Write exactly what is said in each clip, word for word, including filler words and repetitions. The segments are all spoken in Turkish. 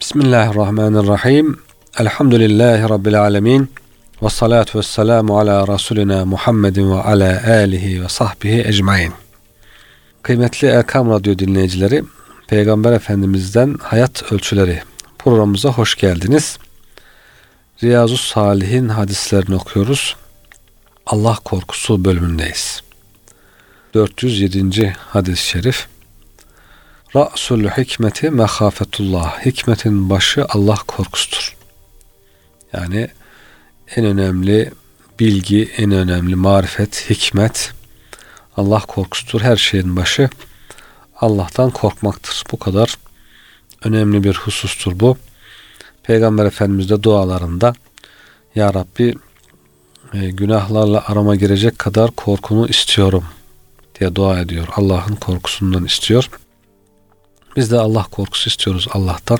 Bismillahirrahmanirrahim. Elhamdülillahi Rabbil alemin. Ve salatu ve selamu ala Resulina Muhammedin ve ala alihi ve sahbihi ecmain. Kıymetli Erkam Radyo dinleyicileri, Peygamber Efendimiz'den Hayat Ölçüleri programımıza hoş geldiniz. Riyazu's-Salihin hadislerini okuyoruz. Allah korkusu bölümündeyiz. dört yüz yedinci hadis-i şerif. Ra'sul hikmeti mehafetullah. Hikmetin başı Allah korkusudur. Yani en önemli bilgi, en önemli marifet, hikmet Allah korkusudur. Her şeyin başı Allah'tan korkmaktır. Bu kadar önemli bir husustur bu. Peygamber Efendimiz de dualarında Ya Rabbi e, günahlarla arama girecek kadar korkunu istiyorum diye dua ediyor. Allah'ın korkusundan istiyor. Biz de Allah korkusu istiyoruz Allah'tan.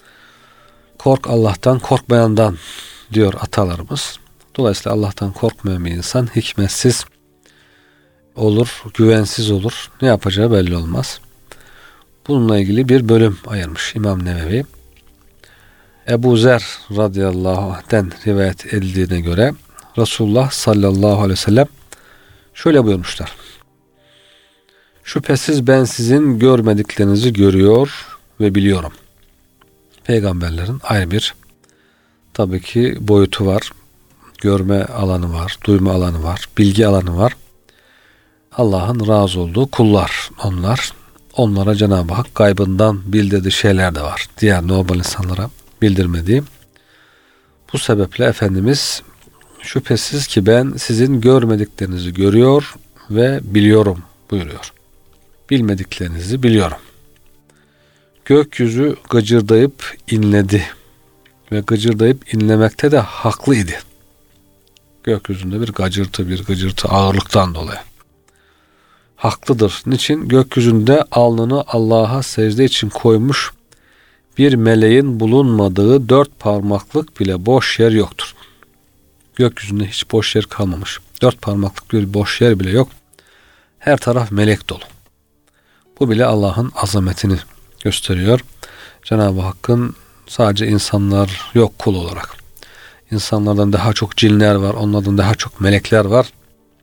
Kork Allah'tan, korkmayandan diyor atalarımız. Dolayısıyla Allah'tan korkmayan bir insan hikmetsiz olur, güvensiz olur. Ne yapacağı belli olmaz. Bununla ilgili bir bölüm ayırmış İmam Nevevi. Ebu Zer radıyallahu anh'ten rivayet edildiğine göre Resulullah sallallahu aleyhi ve sellem şöyle buyurmuşlar. Şüphesiz ben sizin görmediklerinizi görüyor ve biliyorum. Peygamberlerin ayrı bir tabii ki boyutu var. Görme alanı var, duyma alanı var, bilgi alanı var. Allah'ın razı olduğu kullar onlar. Onlara Cenab-ı Hak gaybından bildirdiği şeyler de var. Diğer normal insanlara bildirmediği. Bu sebeple Efendimiz şüphesiz ki ben sizin görmediklerinizi görüyor ve biliyorum buyuruyor. Bilmediklerinizi biliyorum. Gökyüzü gıcırdayıp inledi ve gıcırdayıp inlemekte de haklıydı. Gökyüzünde bir gıcırtı, bir gıcırtı ağırlıktan dolayı. Haklıdır. Niçin? Gökyüzünde alnını Allah'a secde için koymuş bir meleğin bulunmadığı dört parmaklık bile boş yer yoktur. Gökyüzünde hiç boş yer kalmamış. Dört parmaklık bir boş yer bile yok. Her taraf melek dolu. Bu bile Allah'ın azametini gösteriyor. Cenab-ı Hakk'ın sadece insanlar yok kul olarak. İnsanlardan daha çok cinler var, onlardan daha çok melekler var.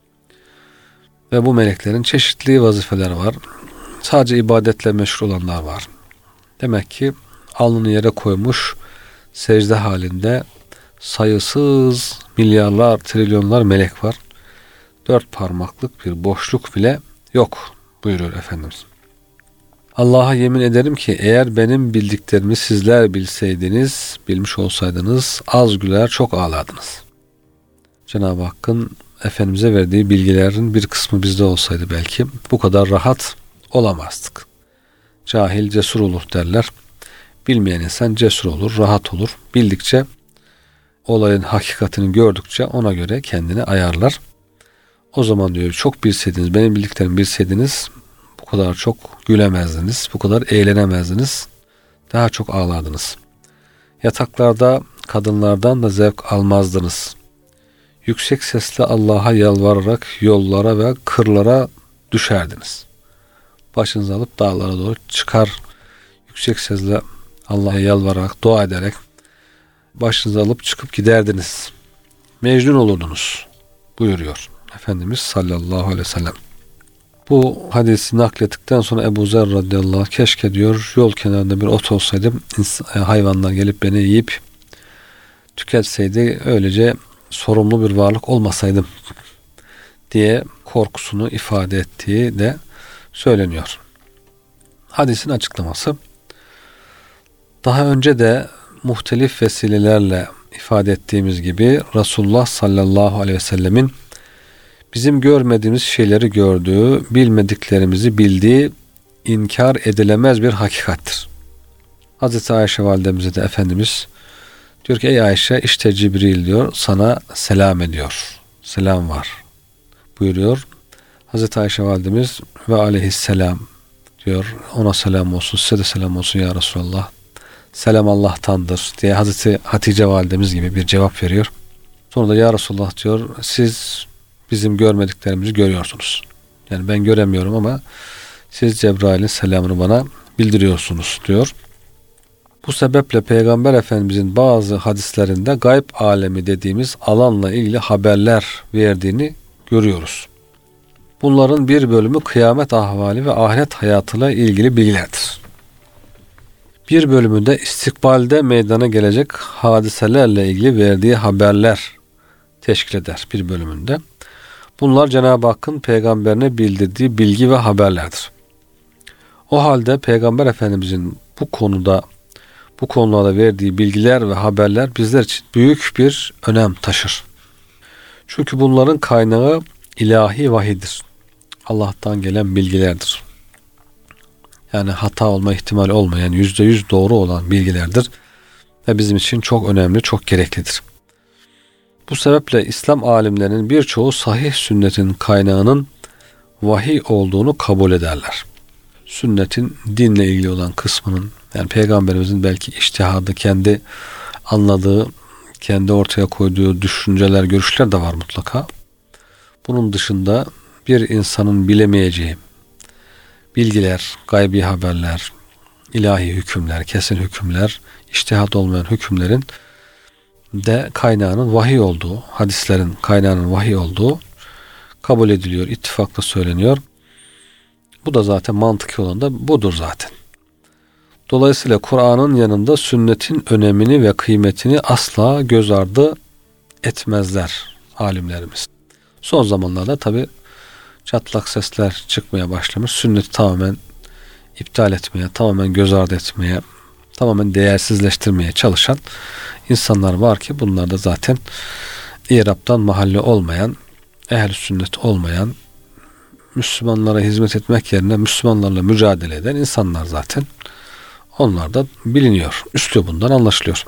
Ve bu meleklerin çeşitli vazifeleri var. Sadece ibadetle meşgul olanlar var. Demek ki alnını yere koymuş, secde halinde sayısız milyarlar, trilyonlar melek var. Dört parmaklık bir boşluk bile yok buyuruyor Efendimiz. Allah'a yemin ederim ki eğer benim bildiklerimi sizler bilseydiniz, bilmiş olsaydınız az güler çok ağlardınız. Cenab-ı Hakk'ın Efendimiz'e verdiği bilgilerin bir kısmı bizde olsaydı belki bu kadar rahat olamazdık. Cahil cesur olur derler. Bilmeyen insan cesur olur, rahat olur. Bildikçe, olayın hakikatini gördükçe ona göre kendini ayarlar. O zaman diyor çok bilseydiniz, benim bildiklerimi bilseydiniz bu kadar çok gülemezdiniz, bu kadar eğlenemezdiniz, daha çok ağlardınız. Yataklarda kadınlardan da zevk almazdınız. Yüksek sesle Allah'a yalvararak yollara ve kırlara düşerdiniz. Başınızı alıp dağlara doğru çıkar, yüksek sesle Allah'a yalvararak, dua ederek başınızı alıp çıkıp giderdiniz. Mecnun olurdunuz buyuruyor Efendimiz sallallahu aleyhi ve sellem. Bu hadisi naklettikten sonra Ebu Zer radıyallahu anh keşke diyor yol kenarında bir ot olsaydı hayvanlar gelip beni yiyip tüketseydi öylece sorumlu bir varlık olmasaydım diye korkusunu ifade ettiği de söyleniyor. Hadisin açıklaması daha önce de muhtelif vesilelerle ifade ettiğimiz gibi Resulullah sallallahu aleyhi ve sellemin bizim görmediğimiz şeyleri gördüğü, bilmediklerimizi bildiği inkar edilemez bir hakikattir. Hazreti Ayşe validemize de Efendimiz diyor ki ey Ayşe işte Cibril diyor sana selam ediyor. Selam var buyuruyor. Hazreti Ayşe validemiz ve aleyhisselam diyor. Ona selam olsun, size de selam olsun ya Resulallah. Selam Allah'tandır diye Hazreti Hatice validemiz gibi bir cevap veriyor. Sonra da ya Resulallah diyor siz bizim görmediklerimizi görüyorsunuz. Yani ben göremiyorum ama siz Cebrail'in selamını bana bildiriyorsunuz diyor. Bu sebeple Peygamber Efendimizin bazı hadislerinde gayb alemi dediğimiz alanla ilgili haberler verdiğini görüyoruz. Bunların bir bölümü kıyamet ahvali ve ahiret hayatıyla ilgili bilgilerdir. Bir bölümü de istikbalde meydana gelecek hadiselerle ilgili verdiği haberler teşkil eder bir bölümünde. Bunlar Cenab-ı Hakk'ın peygamberine bildirdiği bilgi ve haberlerdir. O halde Peygamber Efendimizin bu konuda bu konularda verdiği bilgiler ve haberler bizler için büyük bir önem taşır. Çünkü bunların kaynağı ilahi vahidir. Allah'tan gelen bilgilerdir. Yani hata olma ihtimali olmayan, yüzde yüz doğru olan bilgilerdir. Ve bizim için çok önemli, çok gereklidir. Bu sebeple İslam alimlerinin birçoğu sahih sünnetin kaynağının vahiy olduğunu kabul ederler. Sünnetin dinle ilgili olan kısmının, yani Peygamberimizin belki içtihadı, kendi anladığı, kendi ortaya koyduğu düşünceler, görüşler de var mutlaka. Bunun dışında bir insanın bilemeyeceği bilgiler, gaybi haberler, ilahi hükümler, kesin hükümler, içtihat olmayan hükümlerin de kaynağının vahiy olduğu, hadislerin kaynağının vahiy olduğu kabul ediliyor, ittifakla söyleniyor. Bu da zaten mantıki olan da budur zaten. Dolayısıyla Kur'an'ın yanında sünnetin önemini ve kıymetini asla göz ardı etmezler alimlerimiz. Son zamanlarda tabi çatlak sesler çıkmaya başlamış. Sünneti tamamen iptal etmeye, tamamen göz ardı etmeye, tamamen değersizleştirmeye çalışan insanlar var ki bunlar da zaten İrab'dan mahalle olmayan, ehl-i sünnet olmayan, Müslümanlara hizmet etmek yerine Müslümanlarla mücadele eden insanlar zaten. Onlar da biliniyor. Üslubundan anlaşılıyor.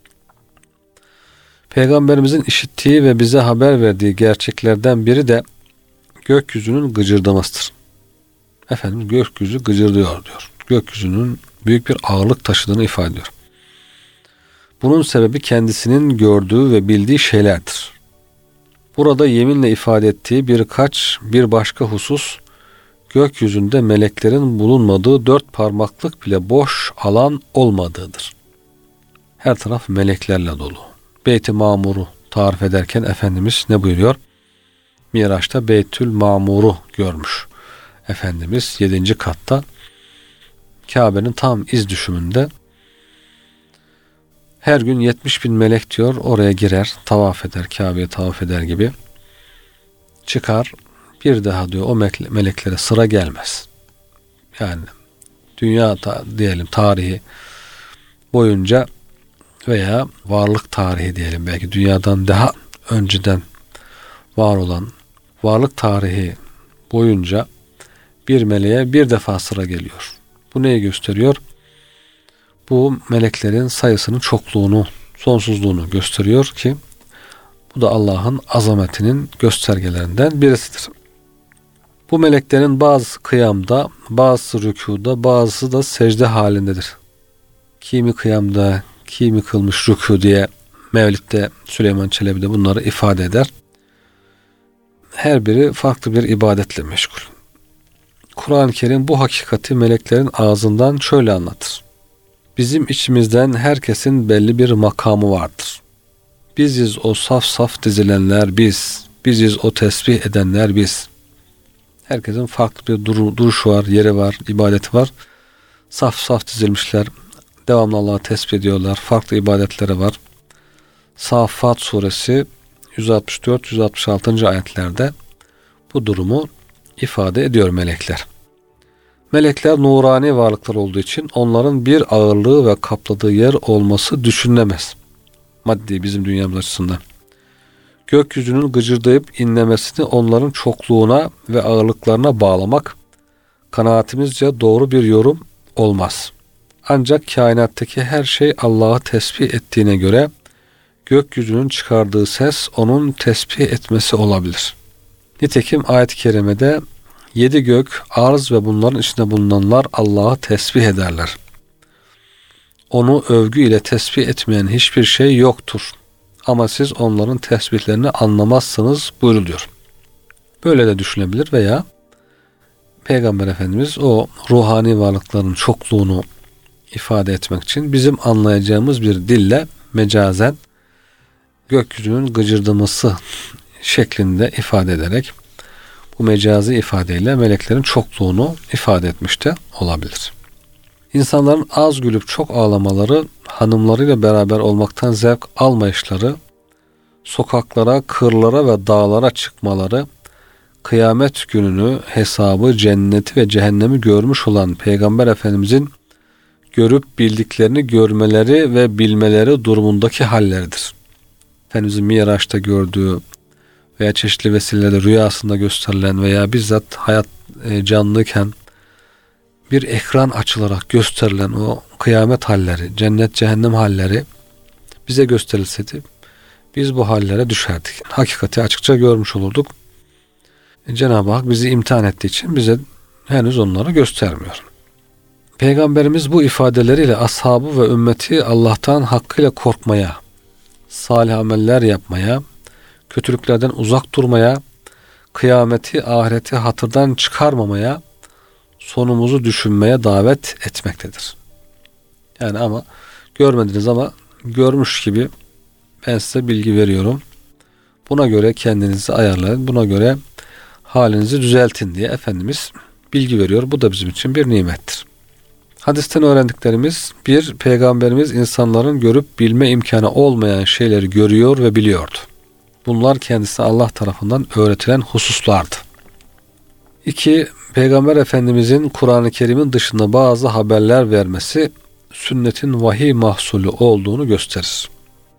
Peygamberimizin işittiği ve bize haber verdiği gerçeklerden biri de gökyüzünün gıcırdamasıdır. Efendimiz gökyüzü gıcırdıyor diyor. Gökyüzünün büyük bir ağırlık taşıdığını ifade ediyor. Bunun sebebi kendisinin gördüğü ve bildiği şeylerdir. Burada yeminle ifade ettiği birkaç bir başka husus, gökyüzünde meleklerin bulunmadığı dört parmaklık bile boş alan olmadığıdır. Her taraf meleklerle dolu. Beyt-i Mamur'u tarif ederken Efendimiz ne buyuruyor? Miraç'ta Beytül Mamur'u görmüş. Efendimiz yedinci katta Kabe'nin tam iz düşümünde her gün yetmiş bin melek diyor oraya girer, tavaf eder, Kabe'ye tavaf eder gibi çıkar. Bir daha diyor o meleklere sıra gelmez. Yani dünya ta, diyelim tarihi boyunca veya varlık tarihi diyelim belki dünyadan daha önceden var olan varlık tarihi boyunca bir meleğe bir defa sıra geliyor. Bu neyi gösteriyor? Bu meleklerin sayısının çokluğunu, sonsuzluğunu gösteriyor ki bu da Allah'ın azametinin göstergelerinden birisidir. Bu meleklerin bazısı kıyamda, bazısı rükûda, bazısı da secde halindedir. Kimi kıyamda, kimi kılmış rükû diye Mevlid'de Süleyman Çelebi de bunları ifade eder. Her biri farklı bir ibadetle meşgul. Kur'an-ı Kerim bu hakikati meleklerin ağzından şöyle anlatır. Bizim içimizden herkesin belli bir makamı vardır. Biziz o saf saf dizilenler biz. Biziz o tesbih edenler biz. Herkesin farklı bir duru, duruşu var, yeri var, ibadeti var. Saf saf dizilmişler. Devamlı Allah'ı tesbih ediyorlar. Farklı ibadetleri var. Saffat suresi yüz altmış dört yüz altmış altı. ayetlerde bu durumu ifade ediyor melekler. Melekler nurani varlıklar olduğu için onların bir ağırlığı ve kapladığı yer olması düşünülemez. Maddi bizim dünyamız açısından. Gökyüzünün gıcırdayıp inlemesini onların çokluğuna ve ağırlıklarına bağlamak kanaatimizce doğru bir yorum olmaz. Ancak kainattaki her şey Allah'ı tesbih ettiğine göre gökyüzünün çıkardığı ses onun tesbih etmesi olabilir. Nitekim ayet-i kerimede yedi gök, arz ve bunların içinde bulunanlar Allah'ı tesbih ederler. Onu övgü ile tesbih etmeyen hiçbir şey yoktur. Ama siz onların tesbihlerini anlamazsınız buyruluyor. Böyle de düşünebilir veya Peygamber Efendimiz o ruhani varlıkların çokluğunu ifade etmek için bizim anlayacağımız bir dille mecazen gökyüzünün gıcırdaması şeklinde ifade ederek bu mecazi ifadeyle meleklerin çokluğunu ifade etmiş de olabilir. İnsanların az gülüp çok ağlamaları, hanımlarıyla beraber olmaktan zevk almayışları, sokaklara, kırlara ve dağlara çıkmaları, kıyamet gününü, hesabı, cenneti ve cehennemi görmüş olan Peygamber Efendimizin görüp bildiklerini görmeleri ve bilmeleri durumundaki halleridir. Efendimizin Miraç'ta gördüğü veya çeşitli vesilelerle rüyasında gösterilen veya bizzat hayat e, canlıyken bir ekran açılarak gösterilen o kıyamet halleri, cennet cehennem halleri bize gösterilseydi biz bu hallere düşerdik. Hakikati açıkça görmüş olurduk. E, Cenab-ı Hak bizi imtihan ettiği için bize henüz onları göstermiyor. Peygamberimiz bu ifadeleriyle ashabı ve ümmeti Allah'tan hakkıyla korkmaya, salih ameller yapmaya, kötülüklerden uzak durmaya, kıyameti, ahireti hatırdan çıkarmamaya, sonumuzu düşünmeye davet etmektedir. Yani ama görmediniz ama görmüş gibi ben size bilgi veriyorum. Buna göre kendinizi ayarlayın, buna göre halinizi düzeltin diye Efendimiz bilgi veriyor. Bu da bizim için bir nimettir. Hadisten öğrendiklerimiz: bir, Peygamberimiz insanların görüp bilme imkanı olmayan şeyleri görüyor ve biliyordu. Bunlar kendisine Allah tarafından öğretilen hususlardı. iki. Peygamber Efendimizin Kur'an-ı Kerim'in dışında bazı haberler vermesi sünnetin vahiy mahsulü olduğunu gösterir.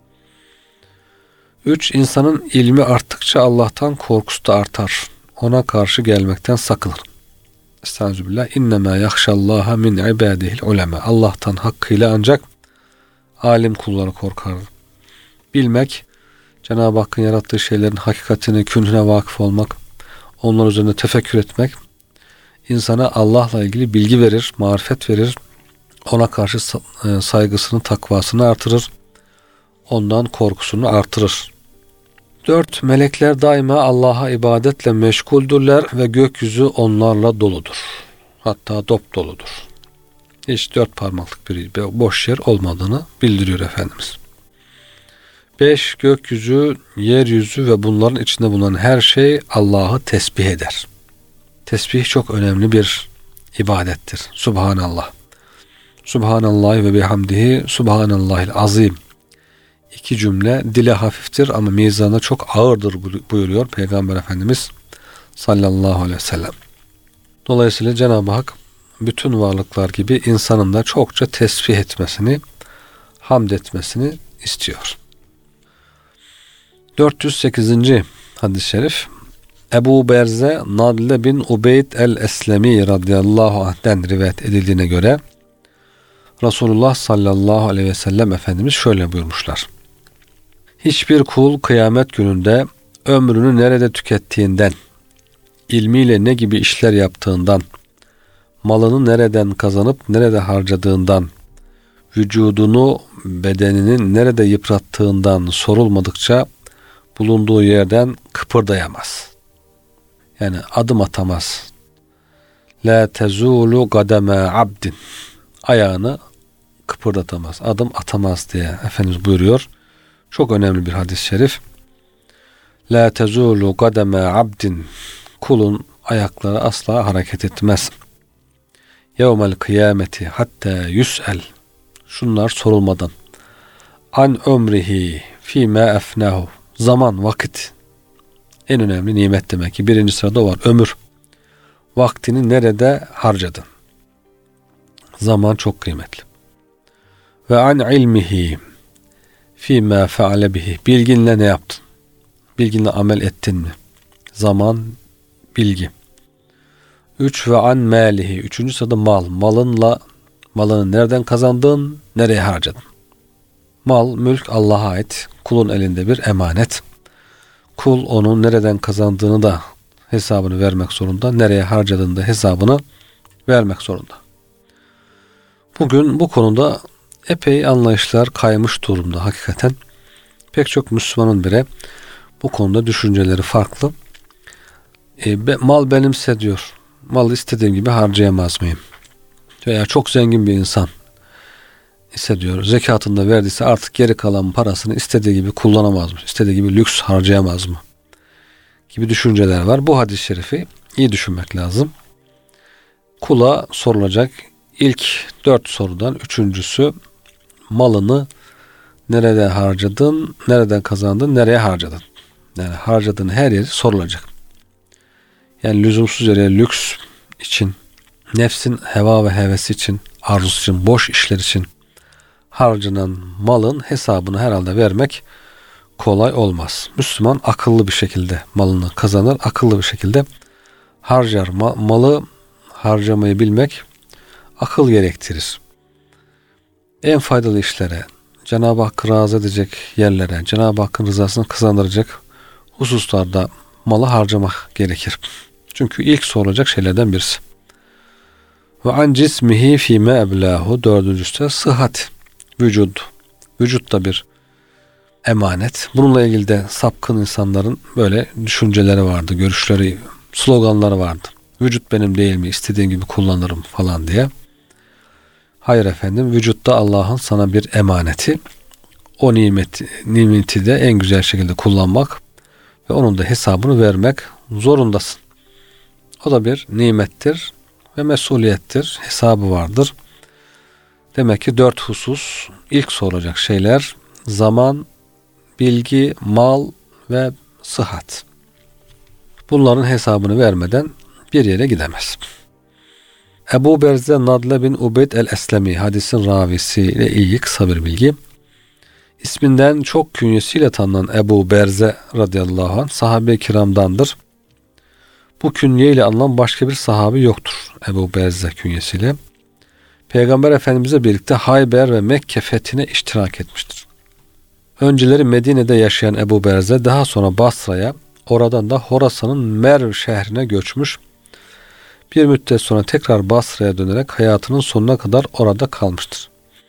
üç. İnsanın ilmi arttıkça Allah'tan korkusu da artar. Ona karşı gelmekten sakınır. Estağfirullah. İnnemâ yahşallâhe min ibâdihil ulema. Allah'tan hakkıyla ancak alim kulları korkar. Bilmek, Cenab-ı Hakk'ın yarattığı şeylerin hakikatini, künhüne vakıf olmak, onlar üzerinde tefekkür etmek, insana Allah'la ilgili bilgi verir, marifet verir, ona karşı saygısını, takvasını artırır, ondan korkusunu artırır. dört. Melekler daima Allah'a ibadetle meşguldürler ve gökyüzü onlarla doludur. Hatta dop doludur. Hiç dört parmaklık bir boş yer olmadığını bildiriyor Efendimiz. beş. Gökyüzü, yeryüzü ve bunların içinde bulunan her şey Allah'ı tesbih eder. Tesbih çok önemli bir ibadettir. Subhanallah. Subhanallah ve bihamdihi subhanallahil azim. İki cümle dile hafiftir ama mizana çok ağırdır buyuruyor Peygamber Efendimiz sallallahu aleyhi ve sellem. Dolayısıyla Cenab-ı Hak bütün varlıklar gibi insanın da çokça tesbih etmesini, hamd etmesini istiyor. dört yüz sekizinci hadis-i şerif: Ebu Berze Nadle bin Ubeyd el-Eslemi radıyallahu anh'den rivayet edildiğine göre Resulullah sallallahu aleyhi ve sellem Efendimiz şöyle buyurmuşlar: Hiçbir kul kıyamet gününde ömrünü nerede tükettiğinden, ilmiyle ne gibi işler yaptığından, malını nereden kazanıp nerede harcadığından, vücudunu, bedeninin nerede yıprattığından sorulmadıkça bulunduğu yerden kıpırdayamaz. Yani adım atamaz. La tezulu gademe abdin. Ayağını kıpırdatamaz, adım atamaz diye Efendimiz buyuruyor. Çok önemli bir hadis-i şerif. La tezulu gademe abdin. Kulun ayakları asla hareket etmez. Yevmel kıyameti hatta yüs'el. Şunlar sorulmadan. An ömrihi fîmâ efnahu. Zaman, vakit. En önemli nimet demek ki. Birinci sırada var. Ömür. Vaktini nerede harcadın? Zaman çok kıymetli. Ve an ilmihi fîmâ feale bihi. Bilginle ne yaptın? Bilginle amel ettin mi? Zaman, bilgi. Üç ve an mâlihi. Üçüncü sırada mal. Malınla, malını nereden kazandın? Nereye harcadın? Mal, mülk Allah'a ait. Kulun elinde bir emanet. Kul onun nereden kazandığını da hesabını vermek zorunda. Nereye harcadığını da hesabını vermek zorunda. Bugün bu konuda epey anlayışlar kaymış durumda hakikaten. Pek çok Müslümanın bile bu konuda düşünceleri farklı. E, be, mal benimse diyor. Malı istediğim gibi harcayamaz mıyım? Veya çok zengin bir insan. ise diyor zekatını da verdiyse artık geri kalan parasını istediği gibi kullanamaz mı? İstediği gibi lüks harcayamaz mı? Gibi düşünceler var. Bu hadis-i şerifi iyi düşünmek lazım. Kula sorulacak ilk dört sorudan üçüncüsü malını nerede harcadın, nereden kazandın, nereye harcadın? Yani harcadığın her yeri sorulacak. Yani lüzumsuz yere lüks için, nefsin heva ve hevesi için, arzusu için, boş işler için harcanan malın hesabını herhalde vermek kolay olmaz. Müslüman akıllı bir şekilde malını kazanır, akıllı bir şekilde harcar. Ma- malı harcamayı bilmek akıl gerektirir. En faydalı işlere, Cenab-ı Hakk'ı razı edecek yerlere, Cenab-ı Hakk'ın rızasını kazandıracak hususlarda malı harcamak gerekir. Çünkü ilk sorulacak şeylerden birisi. Ve an cismihi fîme eblahu, dördüncüsü de sıhhat, vücut. Vücut da bir emanet. Bununla ilgili de sapkın insanların böyle düşünceleri vardı, görüşleri, sloganları vardı. Vücut benim değil mi? İstediğim gibi kullanırım falan diye. Hayır efendim, vücutta Allah'ın sana bir emaneti. O nimeti, nimeti de en güzel şekilde kullanmak ve onun da hesabını vermek zorundasın. O da bir nimettir ve mesuliyettir. Hesabı vardır. Demek ki dört husus ilk sorulacak şeyler: zaman, bilgi, mal ve sıhhat. Bunların hesabını vermeden bir yere gidemez. Ebu Berze Nadle bin Ubeyd el-Eslemi hadisin ravisiyle ilgili kısa bir bilgi. İsminden çok künyesiyle tanınan Ebu Berze radıyallahu anh sahabe-i kiramdandır. Bu künyeyle anılan başka bir sahabi yoktur Ebu Berze künyesiyle. Peygamber Efendimizle birlikte Hayber ve Mekke fethine iştirak etmiştir. Önceleri Medine'de yaşayan Ebu Berze daha sonra Basra'ya, oradan da Horasan'ın Merv şehrine göçmüş. Bir müddet sonra tekrar Basra'ya dönerek hayatının sonuna kadar orada kalmıştır.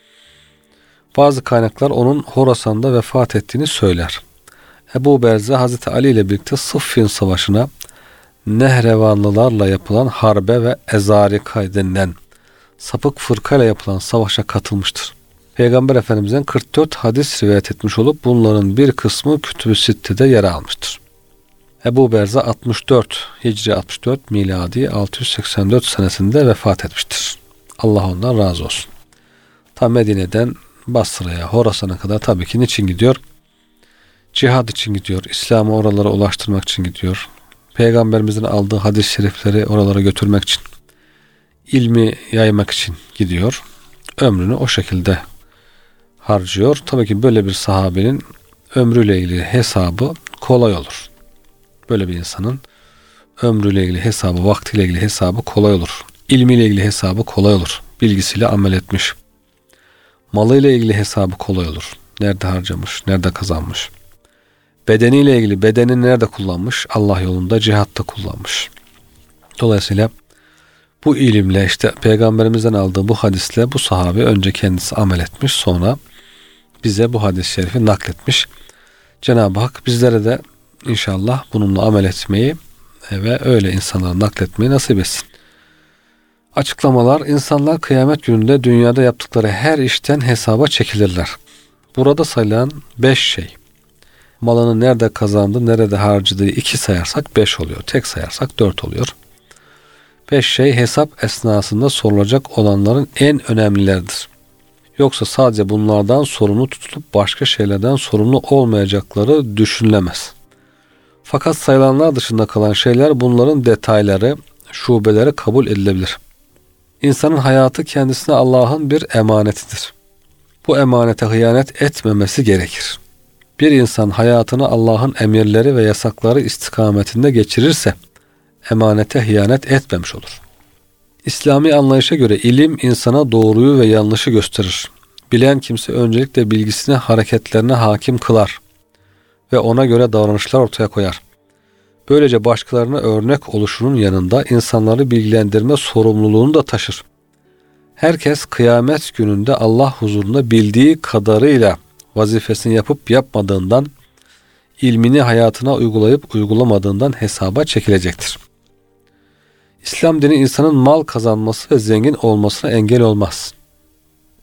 Bazı kaynaklar onun Horasan'da vefat ettiğini söyler. Ebu Berze Hazreti Ali ile birlikte Sıffin Savaşı'na Nehrevanlılarla yapılan harbe ve Ezarika denilen sapık fırkayla yapılan savaşa katılmıştır. Peygamber Efendimiz'den kırk dört hadis rivayet etmiş olup bunların bir kısmı Kütüb-ü Sitte'de yer almıştır. Ebu Berze altmış dört Hicri altmış dört miladi altı yüz seksen dört senesinde vefat etmiştir. Allah ondan razı olsun. Ta Medine'den Basra'ya, Horasan'a kadar tabii ki niçin gidiyor? Cihad için gidiyor. İslam'ı oralara ulaştırmak için gidiyor. Peygamberimizin aldığı hadis-i şerifleri oralara götürmek için, ilmi yaymak için gidiyor. Ömrünü o şekilde harcıyor. Tabii ki böyle bir sahabenin ömrüyle ilgili hesabı kolay olur. Böyle bir insanın ömrüyle ilgili hesabı, vaktiyle ilgili hesabı kolay olur. İlmiyle ilgili hesabı kolay olur. Bilgisiyle amel etmiş. Malıyla ilgili hesabı kolay olur. Nerede harcamış, nerede kazanmış. Bedeniyle ilgili bedenini nerede kullanmış? Allah yolunda, cihatta kullanmış. Dolayısıyla bu ilimle, işte Peygamberimizden aldığı bu hadisle bu sahabe önce kendisi amel etmiş, sonra bize bu hadis-i şerifi nakletmiş. Cenab-ı Hak bizlere de İnşallah bununla amel etmeyi ve öyle insanlara nakletmeyi nasip etsin. Açıklamalar: insanlar kıyamet gününde dünyada yaptıkları her işten hesaba çekilirler. Burada sayılan beş şey. Malını nerede kazandı, nerede harcadığı iki sayarsak beş oluyor. Tek sayarsak dört oluyor. Beş şey hesap esnasında sorulacak olanların en önemlileridir. Yoksa sadece bunlardan sorumlu tutulup başka şeylerden sorumlu olmayacakları düşünülemez. Fakat sayılanlar dışında kalan şeyler, bunların detayları, şubeleri kabul edilebilir. İnsanın hayatı kendisine Allah'ın bir emanetidir. Bu emanete hıyanet etmemesi gerekir. Bir insan hayatını Allah'ın emirleri ve yasakları istikametinde geçirirse emanete hıyanet etmemiş olur. İslami anlayışa göre ilim insana doğruyu ve yanlışı gösterir. Bilen kimse öncelikle bilgisine, hareketlerine hakim kılar ve ona göre davranışlar ortaya koyar. Böylece başkalarına örnek oluşunun yanında insanları bilgilendirme sorumluluğunu da taşır. Herkes kıyamet gününde Allah huzurunda bildiği kadarıyla vazifesini yapıp yapmadığından, ilmini hayatına uygulayıp uygulamadığından hesaba çekilecektir. İslam dini insanın mal kazanması ve zengin olmasına engel olmaz.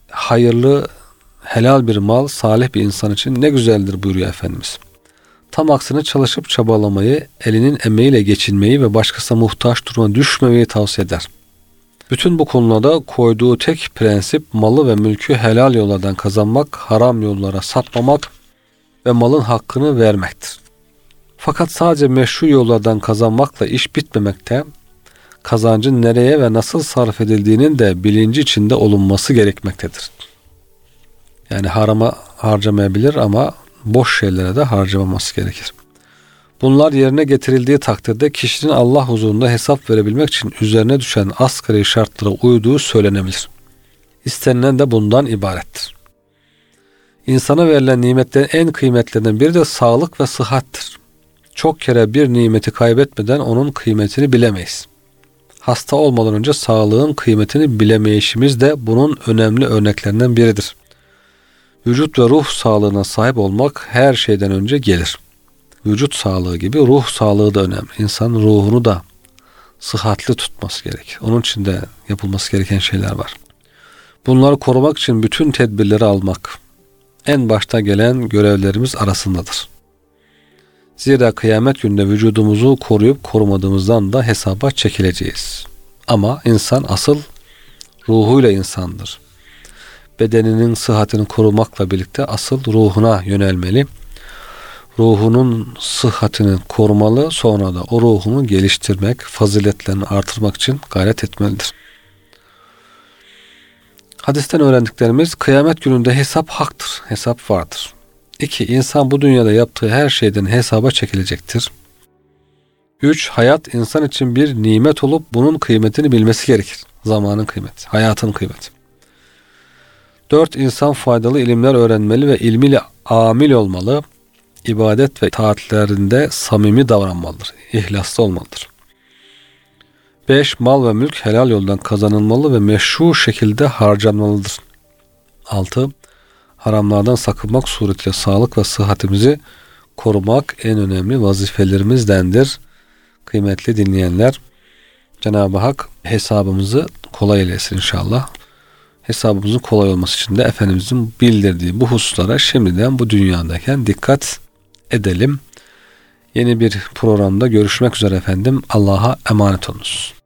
hayırlı, helal bir mal salih bir insan için ne güzeldir buyuruyor Efendimiz. Tam aksine çalışıp çabalamayı, elinin emeğiyle geçinmeyi ve başkasına muhtaç duruma düşmemeyi tavsiye eder. Bütün bu konularda koyduğu tek prensip malı ve mülkü helal yollardan kazanmak, haram yollara sapmamak ve malın hakkını vermektir. Fakat sadece meşru yollardan kazanmakla iş bitmemekte, kazancın nereye ve nasıl sarf edildiğinin de bilinci içinde olunması gerekmektedir. Yani harama harcamayabilir ama boş şeylere de harcamaması gerekir. Bunlar yerine getirildiği takdirde kişinin Allah huzurunda hesap verebilmek için üzerine düşen asgari şartlara uyduğu söylenebilir. İstenilen de bundan ibarettir. İnsana verilen nimetlerin en kıymetlerinden biri de sağlık ve sıhhattir. Çok kere bir nimeti kaybetmeden onun kıymetini bilemeyiz. Hasta olmadan önce sağlığın kıymetini bilemeyişimiz de bunun önemli örneklerinden biridir. Vücut ve ruh sağlığına sahip olmak her şeyden önce gelir. Vücut sağlığı gibi ruh sağlığı da önemli. İnsan ruhunu da sıhhatli tutması gerekir. Onun için de yapılması gereken şeyler var. Bunları korumak için bütün tedbirleri almak en başta gelen görevlerimiz arasındadır. Zira kıyamet gününde vücudumuzu koruyup korumadığımızdan da hesaba çekileceğiz. Ama insan asıl ruhuyla insandır. Bedeninin sıhhatini korumakla birlikte asıl ruhuna yönelmeli. Ruhunun sıhhatini korumalı, sonra da o ruhunu geliştirmek, faziletlerini artırmak için gayret etmelidir. Hadisten öğrendiklerimiz, kıyamet gününde hesap haktır, hesap vardır. İki, insan bu dünyada yaptığı her şeyden hesaba çekilecektir. Üç, hayat insan için bir nimet olup bunun kıymetini bilmesi gerekir. Zamanın kıymeti, hayatın kıymeti. Dört, insan faydalı ilimler öğrenmeli ve ilmiyle amil olmalı. İbadet ve taatlerinde samimi davranmalıdır, ihlaslı olmalıdır. Beş, mal ve mülk helal yoldan kazanılmalı ve meşru şekilde harcanmalıdır. Altı, haramlardan sakınmak suretiyle sağlık ve sıhhatimizi korumak en önemli vazifelerimizdendir. Kıymetli dinleyenler, Cenab-ı Hak hesabımızı kolay eylesin inşallah. Hesabımızın kolay olması için de Efendimizin bildirdiği bu hususlara şimdiden bu dünyadayken dikkat edelim. Yeni bir programda görüşmek üzere efendim. Allah'a emanet olunuz.